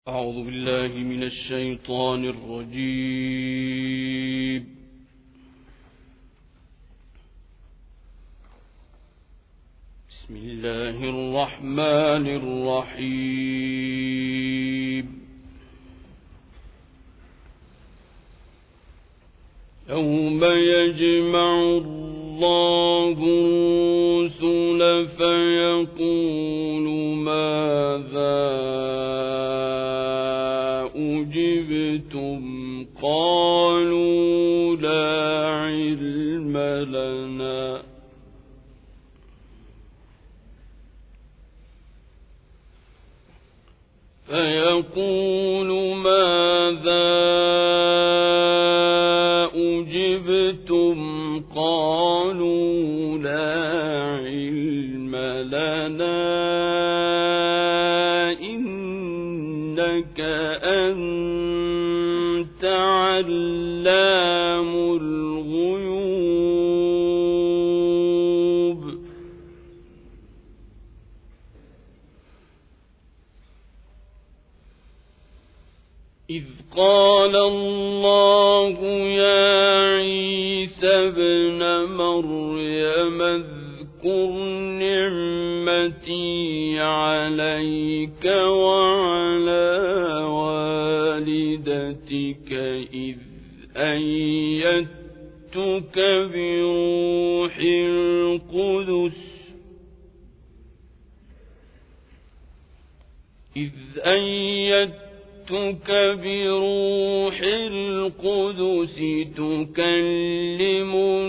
أعوذ بالله من الشيطان الرجيم. بسم الله الرحمن الرحيم. يوم يجمع الله الرسل فيقول ماذا أجبتم قالوا لا علم لنا فيقول ماذا أجبتم قالوا لا علم لنا إنك أنت علام الغيوب. إذ قال الله يا عيسى ابن مريم اذكر نعمتي عليك وعلى والدتك إذ أيدتك بروح القدس تكلم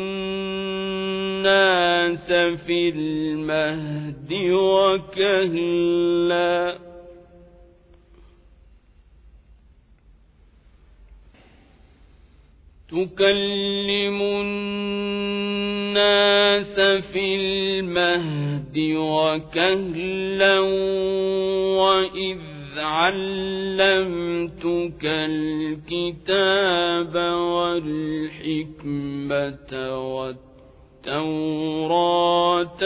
الناس في المهد وكهلا وإذ علمتك الكتاب والحكمة والتوراة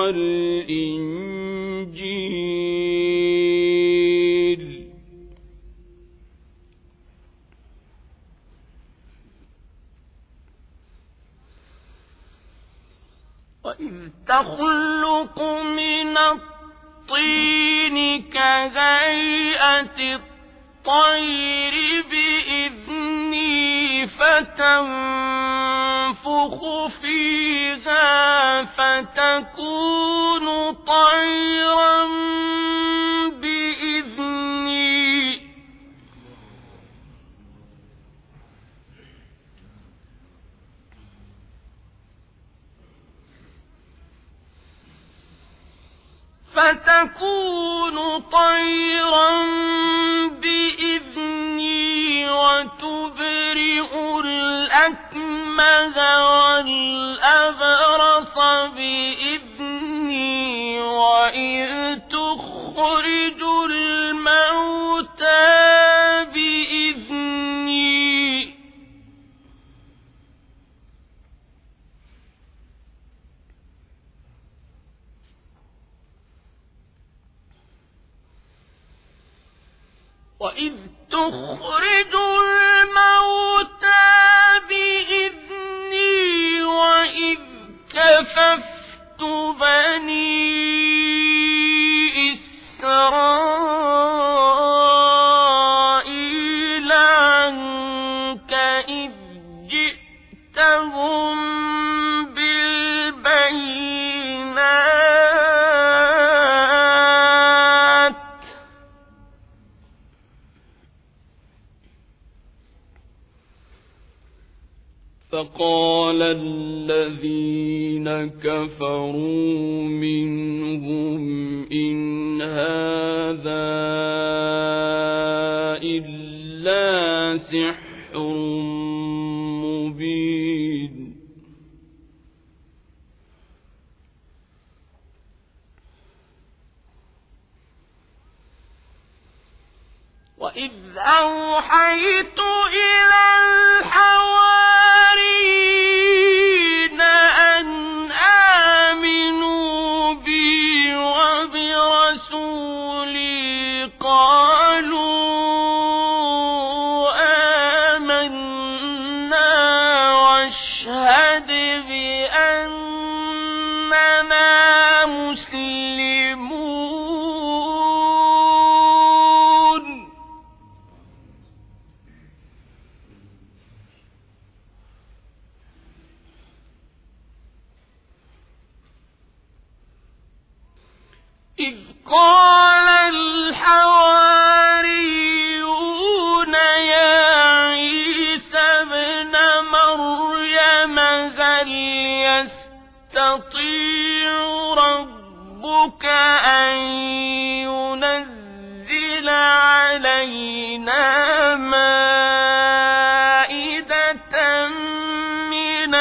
والإنجيل وإذ تخلق من الطين كهيئة الطير بإذني فتنفخ فيها فتكون طيرا بإذني وتبرئ الأكمه والأبرص بإذني وإذ تخرج الموتى بإذني وإذ كففت بني إسرائيل عنك إذ جئتهم بالبينات فقال الذين كفروا منهم إن هذا إلا سحر مبين. وإذ أوحيت إلى الحواريين أن آمنوا بي وبرسولي قالوا يستطيع ربك أن ينزل علينا مائدة من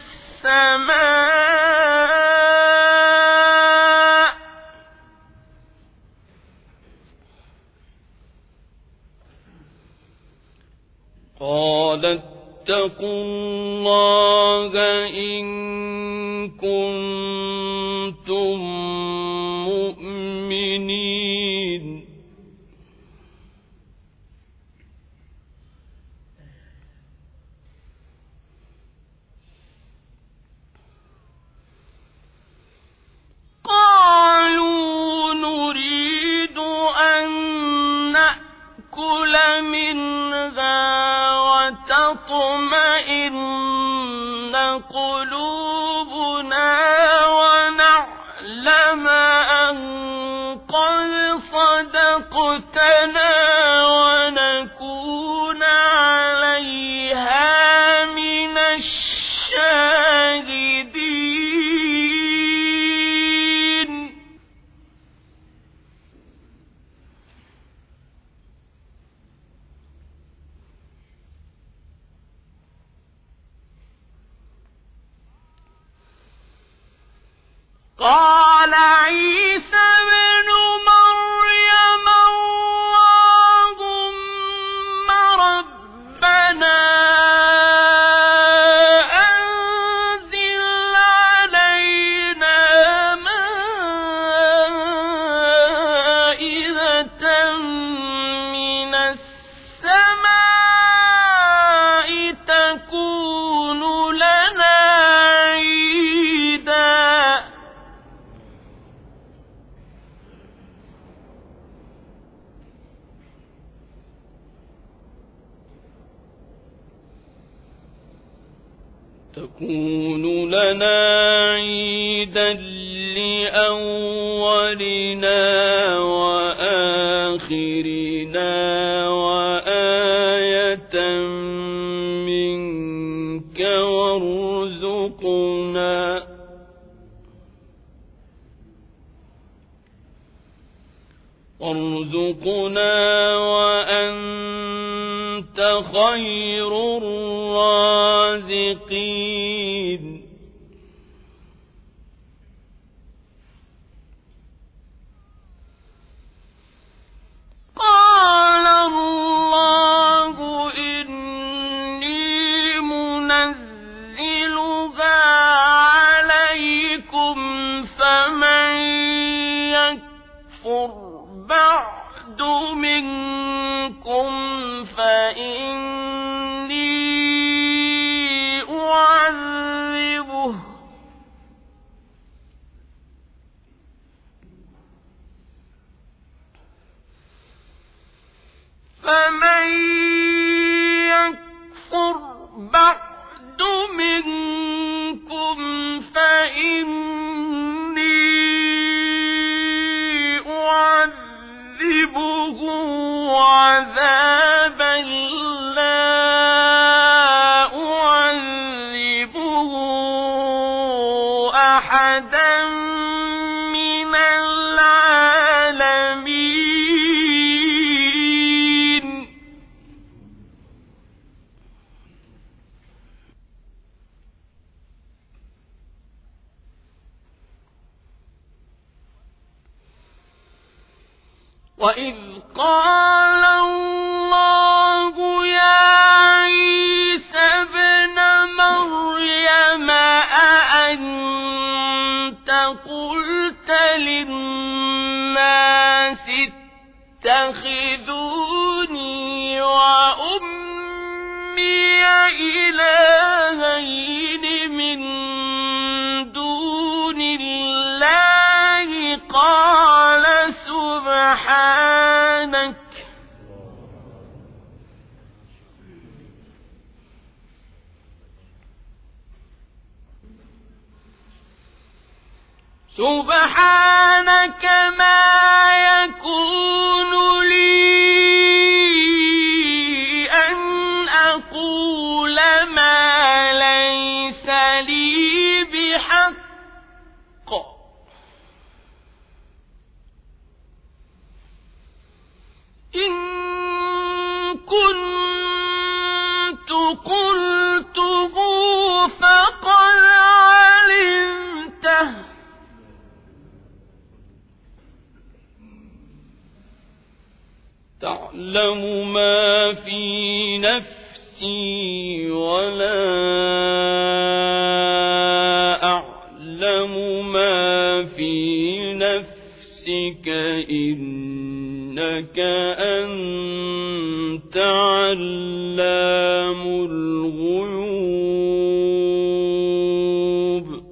السماء قال اتقوا الله إن كنتم مؤمنين قالوا نريد أن نأكل منها وتطمئن قلوبنا ونعلم أن قد صدقتنا ونكون عليها من الشاهدين قال عيسى ابن مريم اللهم ربنا أنزل علينا مائدة من السماء تكون لنا عيدا لأولنا وآخرنا وآية منك وارزقنا وأنت خير الرازقين قال الله إني منزلها عليكم فمن يكفر بعد منكم فإني أعذبه عذابا لا أعذبه أحدا من العالمين وإذ قال الله يا عيسى ابن مريم أأنت قلت للناس اتخذوني وأمي إلهين من دون الله قال سبحانك ما يكون لي أن أقول ما ليس لي بحق تعلم ما في نفسي ولا أعلم ما في نفسك إنك أنت علام الغيوب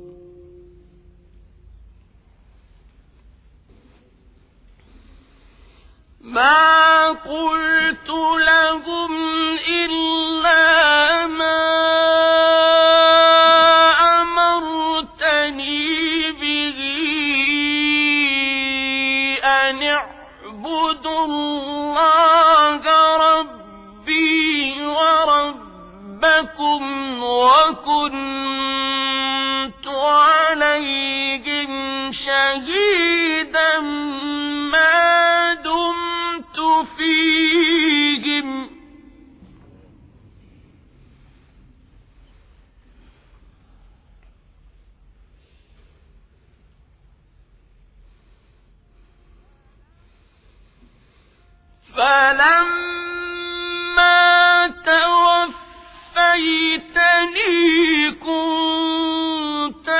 ما قلت لهم إلا ما أمرتني به أن اعبدوا الله ربي وربكم وكنت عليهم شهيدا ما دمت فيهم فلما توفيتني كنت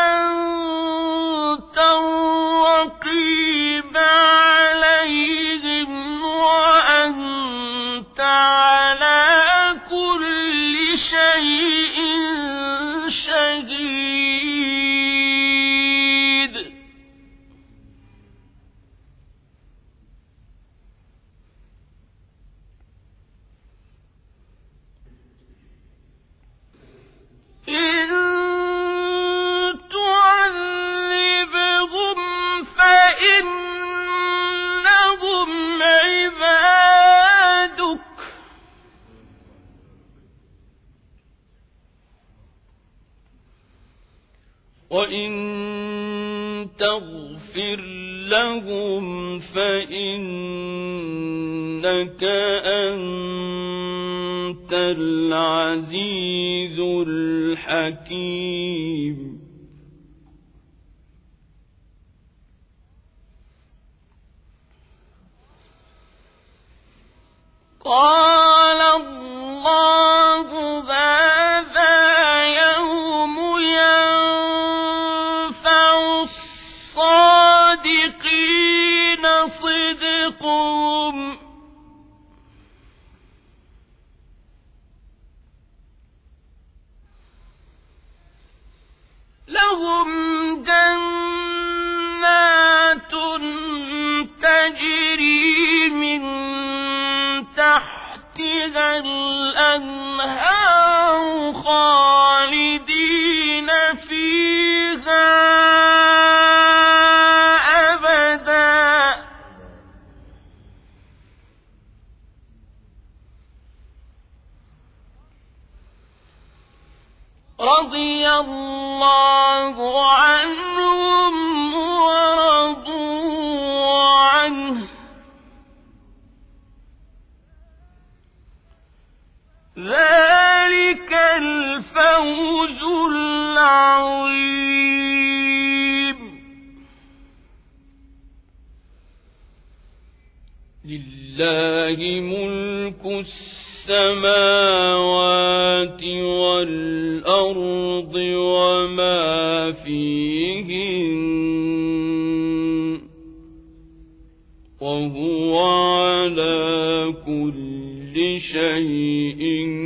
أنت الرقيب عليهم وأنت على كل شيء شهيد إن تعذبهم فإنهم عبادك وإن تغفر لهم فإنك أنت العزيز الحكيم قال الله هذا يوم ينفع الصادقين صدقهم لهم جنات تجري من تحتها الأنهار خالدين فيها أبدا رضي الله عنهم ورضوا عنه ذلك الفوز العظيم لله ملك السماوات والأرض وما فيهن وهو على كل شيء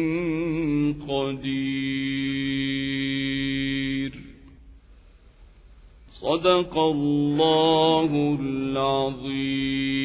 قدير صدق الله العظيم